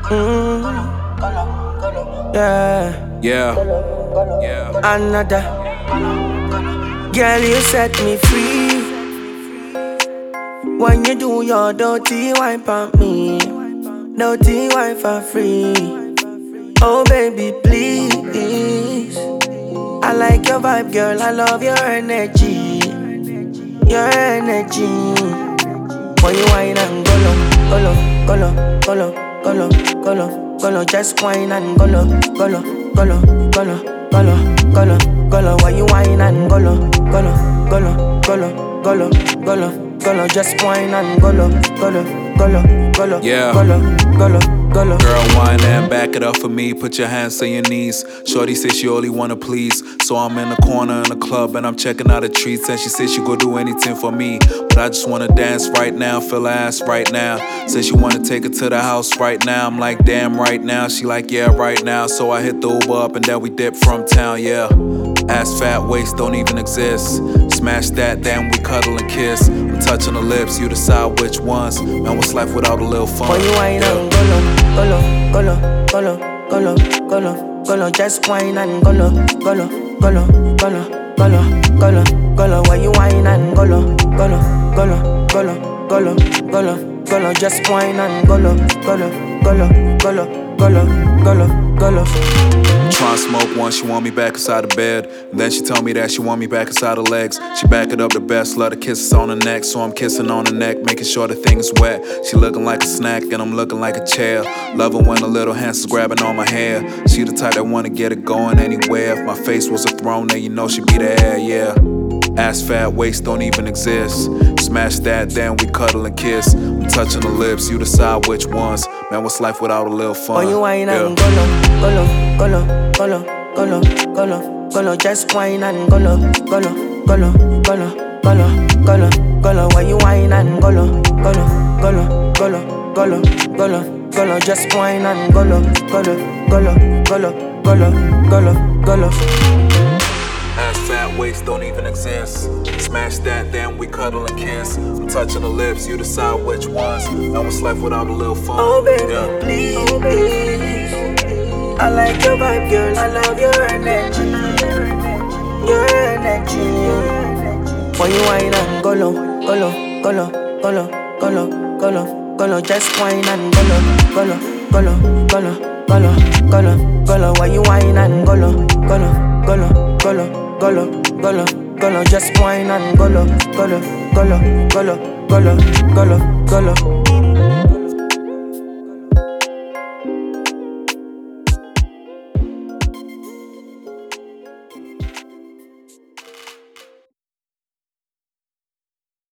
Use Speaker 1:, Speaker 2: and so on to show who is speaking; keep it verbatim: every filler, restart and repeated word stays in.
Speaker 1: Mm, yeah,
Speaker 2: Yeah, yeah.
Speaker 1: another girl, you set me free. When you do your dirty wine on me, dirty wine for free. Oh baby, please. I like your vibe, girl. I love your energy, your energy. When you wine and go low, go low, go low, go low, go low, go low, go low, just wine and go low, go low, go low, go low, go low, go low, go low. When you wine and go low, go low, go low, go low, go low, go low, go low, just wine and go low, go low, go low, go low,
Speaker 2: Yeah.
Speaker 1: go low, go low, go low.
Speaker 2: Girl, whine and back it up for me. Put your hands on your knees. Shorty says she only wanna please. So I'm in the corner in the club and I'm checking out the treats. And she says she go do anything for me. But I just wanna dance right now, feel her ass right now. Says she wanna take it to the house right now. I'm like, damn, right now. She like, yeah, right now. So I hit the Uber up and then we dip from town, yeah. Ass fat, waist don't even exist. Smash that, then we cuddle and kiss. I'm touching the lips, you decide which ones. Man, what's life without a little fun?
Speaker 1: When you wine
Speaker 2: Yeah.
Speaker 1: and go low, go low, go low, go low, go low, go low, go low, just wine and go low, go low, go low, go low, go low, go low, go low. When you wine and go low, go low, go low, go low, go low, go low, go low, just wine and go low, go low, go low, go low, go low, go low, go low.
Speaker 2: Tryna smoke one, she want me back inside the bed. And then she tell me that she want me back inside her legs. She back it up the best, let her kisses on the neck. So I'm kissing on the neck, making sure the thing is wet. She looking like a snack and I'm looking like a chair. Loving when the little hands is grabbing on my hair. She the type that wanna get it going anywhere. If my face was a throne, then you know she be there, yeah. Ass fat, waist don't even exist. Smash that, then we cuddle and kiss. I'm touching the lips, you decide which ones. Man, what's life without a little fun?
Speaker 1: When you wine
Speaker 2: Yeah.
Speaker 1: and go low, go low, go low, go low, go low, go low, go low, just wine and go low, go low, go low, go low, go low, go low, go low. When you wine and go low, go low, go low, go low, go low, go low, go low, just wine and go low, go low, go low, go low, go low, go low, go low.
Speaker 2: Ass fat, waist don't even exist. Smash that, then we cuddle and kiss. I'm touching the lips, you decide which ones. Now what's life without a little fun?
Speaker 1: Oh baby,
Speaker 2: Yeah.
Speaker 1: please, please. I like your vibe, girl. I love your energy, your energy. When you wine and go low, go low, go low, go low, go low, go low, go low, just wine and go low, go low, go low, go low, go low, go low, go low. When you wine and go low, go low, go low, go low, go low, go low, go low, just wine and go low, go low, go low, go low, go low, go low, go low.